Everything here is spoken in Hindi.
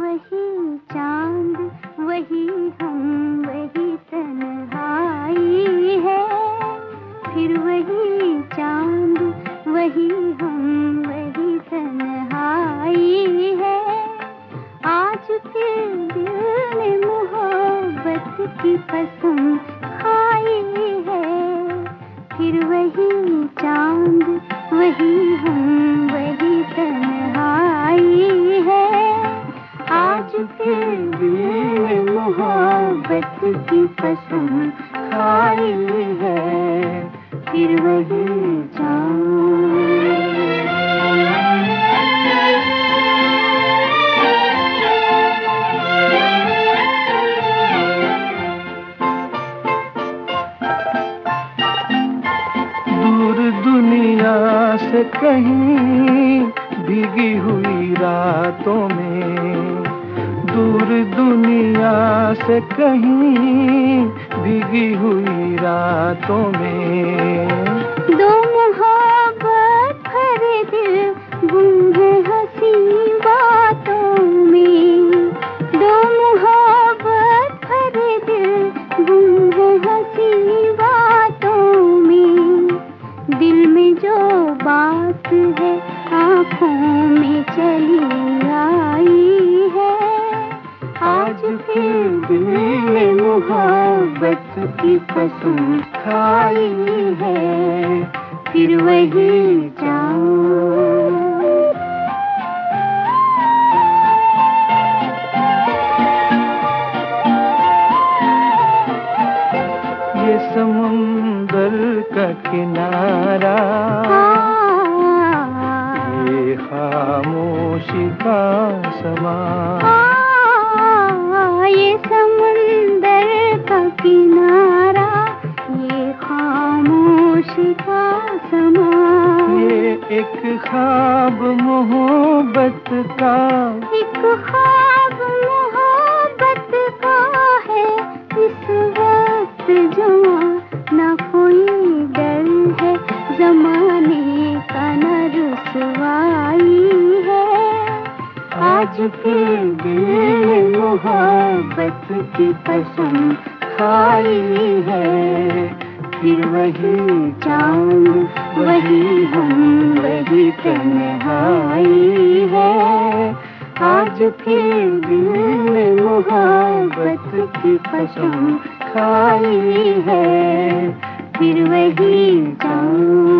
वही चांद वही हम वही तन्हाई है, फिर वही चांद वही हम वही तन्हाई है। आज फिर दिल ने मोहब्बत की कसम खाई है, फिर वही चांद वही हम वही तन्हाई है। आज फिर दिल ने मोहब्बत की कसम खाई है, फिर वही चांद। दुनिया से कहीं भीगी हुई रातों में, दूर दुनिया से कहीं भीगी हुई रातों में, दो मोहब्बत भरे दिल गुम है हंसी बातों में, दो मोहब्बत भरे दिल गुम है हंसी बातों में। दिल में जो बात है आँखों में चली आई है, आज फिर दिल ने मोहब्बत की कसम खाई है, फिर वही चांद। ये समुंदर का किनारा, ये खामोशी का समा, ये समुंदर का किनारा, ये खामोशी का समा, ये एक ख्वाब मोहब्बत का, एक ख्वाब मोहब्बत का है। इस वक्त जवां ना कोई डर है, जमाने का न रुसवाई है। आज फिर दिल ने मोहब्बत की कसम खाई है, फिर वही चांद वही हम वही तन्हाई है। आज फिर दिल ने मोहब्बत की कसम खाई है, फिर वही चांद।